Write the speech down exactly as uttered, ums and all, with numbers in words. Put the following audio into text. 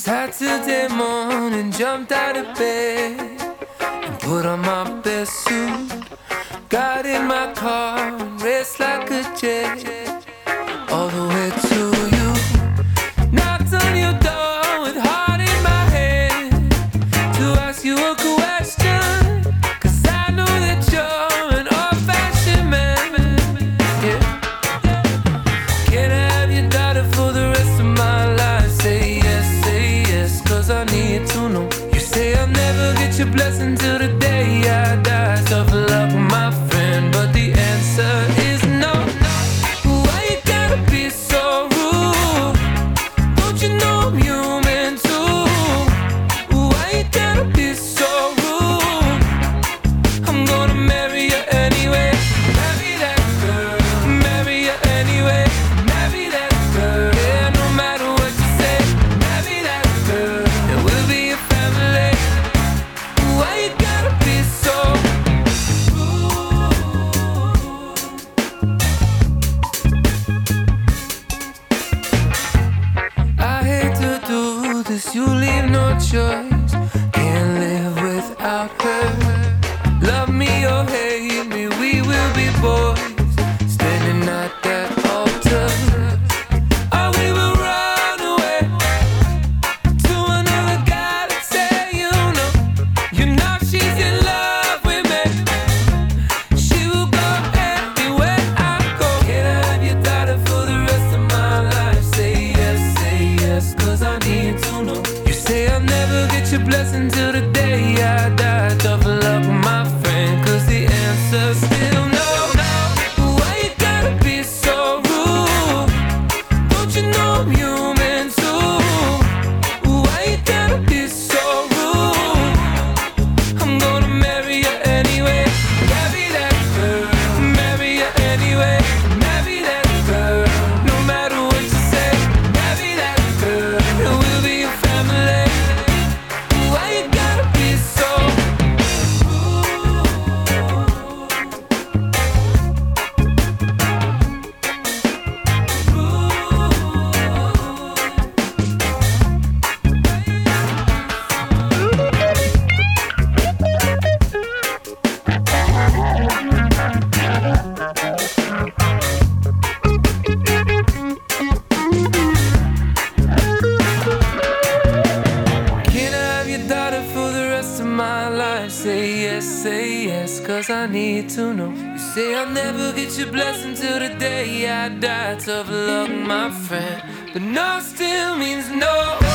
Saturday morning, jumped out of bed and put on my best suit. Got in my car and raced like a jet all the way to you. Knocked on your door with heart in my head to ask you a question, 'cause I know that you're an old-fashioned man. Yeah. Can I have your daughter for the rest of my life? Say yes, say yes, 'cause I need to know. You say I'll never get your blessing till the day I die. Tough luck, my friend, but the answer is no. Why you gotta be so rude? Don't you know I'm human too? Why you gotta be so rude? I'm gonna marry you anyway. Marry that girl, marry you anyway. Marry that girl, yeah, no matter what you say. Marry that girl, and we'll be a family. Why you gotta be so rude? I hate to do this, you leave no choice. Can't live without her. Love me or hate me, we will be boys, standing at that altar. Or we will run away to another guy that say you know, you know she's in love with me. She will go anywhere I go. Can I have your daughter for the rest of my life? Say yes, say yes, 'cause I need to know. You say I'll never get your blessing till the day I die. Tough luck, my friend, 'cause the answer's still no. Why you gotta be so rude? Don't you know I'm human too? Why you gotta be so rude? I'm gonna marry you anyway. Marry that girl, marry you anyway. Marry that girl, no matter what you say. Marry that girl, and we'll be a family. Why you gotta be so rude? Can I have your daughter for the rest of my life? Say yes, say yes, 'cause I need to know. You say I'll never get your blessing till the day I die. Tough luck, my friend, but no still means no.